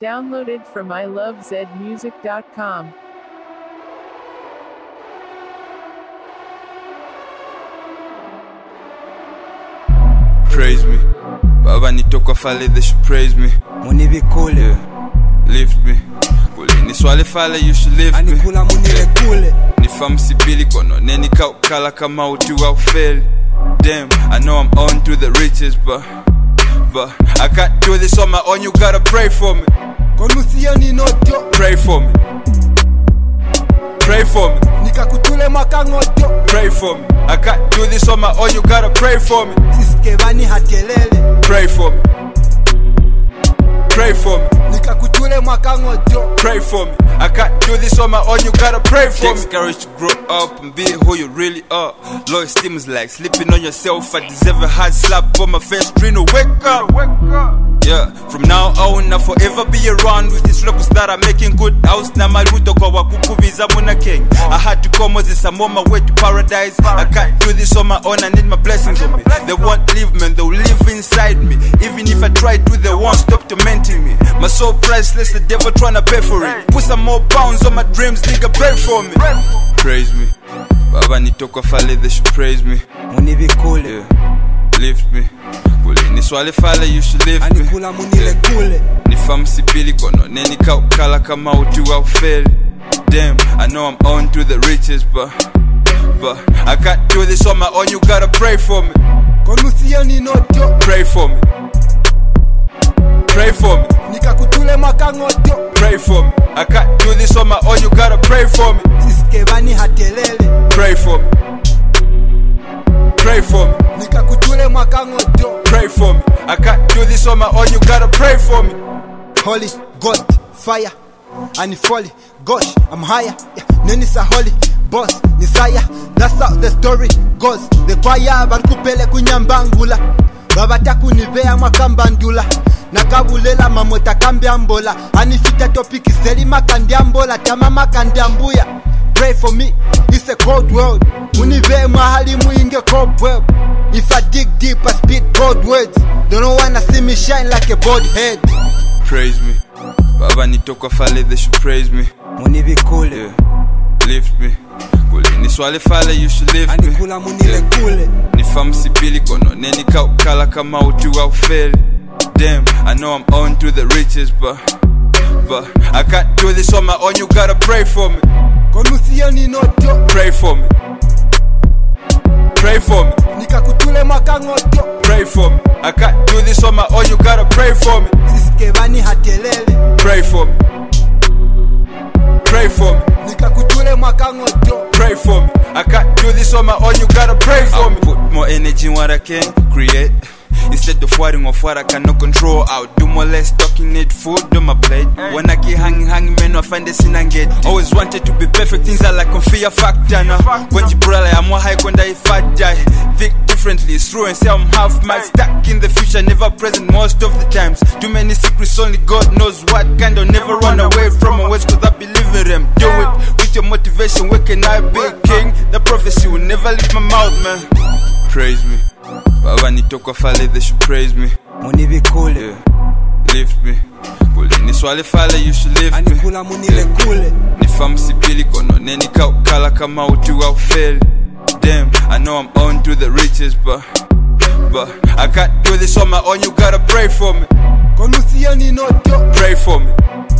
Downloaded from ilovezmusic.com. Praise me. Baba nitoka fale, they should praise me. Muni be cool, Lift me. Kule ni swale fale, you should lift me. Anikula muni le cool. Ni famsi pili kono neni kala kama utu au fail. Damn, I know I'm on to the riches, but I can't do this on my own. You gotta pray for me. Konusia ni noto. Pray for me. Pray for me. Nikakutule makangoto. Pray for me. I can't do this on my own. You gotta pray for me. Siskevani hatelele. Pray for me. Pray for me. Nikakutule makangoto. Pray for me. I can't do this on my own. You gotta pray for me. Takes courage to grow up and be who you really are. Low esteem is like sleeping on yourself. I deserve a hard slap on my face. Dream to wake up. Yeah, from now on I'll forever be around with these locals that are making good house. Na maluto kwa wakukubiza muna king. I had to come with this, I'm on my way to paradise. I can't do this on my own, I need my blessings on me. They won't leave me, they'll live inside me. Even if I try to, they won't stop tormenting me. My soul priceless, the devil tryna pay for it. Put some more pounds on my dreams, nigga, pray for me. Praise me. Baba nitoka fale, they should praise me. Muni be cool, Lift me. Kule ni swale fale, you should lift me. Anikula muni le cool. Ni famsi pili kono neni kala kama utu au fail. Damn, I know I'm on to the riches, but I can't do this on my own. You gotta pray for me. Konusia ni noto. Pray for me. Pray for me. Nikakutule makangoto. Pray for me. I can't do this on my own. You gotta pray for me. Siskevani hatelele. Pray for me. Pray for me. Nikakutule makangoto. Pray for me. I can't do this on my own. You gotta pray for me. Holy Ghost, fire, and folly. Gosh, I'm higher. Yeah. Neni sa holy boss, Nisaya. That's how the story goes. The choir bankupele kunyambangula. Babata kunivea makambandula. Nakabulela mamota kambiambola. Anifita topic zeli makandiambola. Tama makandiambuya. Pray for me, it's a cold world. Unive mahali muinge cobweb. If I dig deep, I speak cold words. Don't wanna see me shine like a bald head. Praise me. Baba nitoka fale, they should praise me. Muni be cool, Lift me. Kule ni swale fale, you should lift me. Anikula muni le cool. Ni famsi pili kono neni kala kama utu au fail. Damn, I know I'm on to the riches, but I can't do this on my own. You gotta pray for me. Konusia ni noto. Pray for me. Pray for me. Nikakutule makangoto. Pray for me. I can't do this on my own. You gotta pray for me. Siskevani hatelele. Pray for me. Pray for me. Nikakutule makangoto. Pray for me. I can't do this on my own. You gotta pray for me. Put more energy in what I can create. Instead of worrying of what I cannot control, I'll do more less talking, need food on my plate. When I keep hanging, man, I find the sin and get. Always wanted to be perfect, things are like a fear factor now. When you brother, I'm more high when I fat die. Think differently, it's true and say I'm half mad. Stuck in the future, never present most of the times. Too many secrets, only God knows what kind of. Never run away from my words, cause I believe in them. Do it with your motivation, where can I be king? The prophecy will never leave my mouth, man. Praise me. Baba nitoka fale, they should praise me. Muni be cool, Lift me. Kule ni swale fale, you should lift me. Anikula muni le cool. Ni famsi pili kono neni kala kama utu au fail. Damn, I know I'm on to the riches, but I can't do this on my own. You gotta pray for me. Konusia ni noto. Pray for me.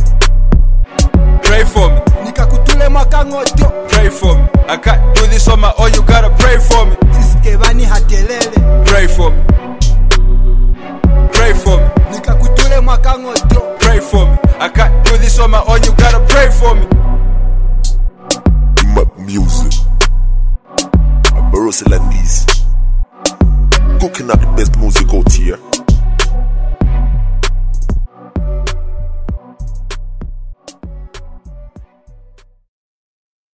Pray for me. Nikakutule makangoto. Pray for me. I can't do this on my own. You gotta pray for me. Siskevani hatelele. Pray for me. Pray for me. Nikakutule makangoto. Pray for me. I can't do this on my own. You gotta pray for me. Music. Barossa Landis. Cooking up the best music out here.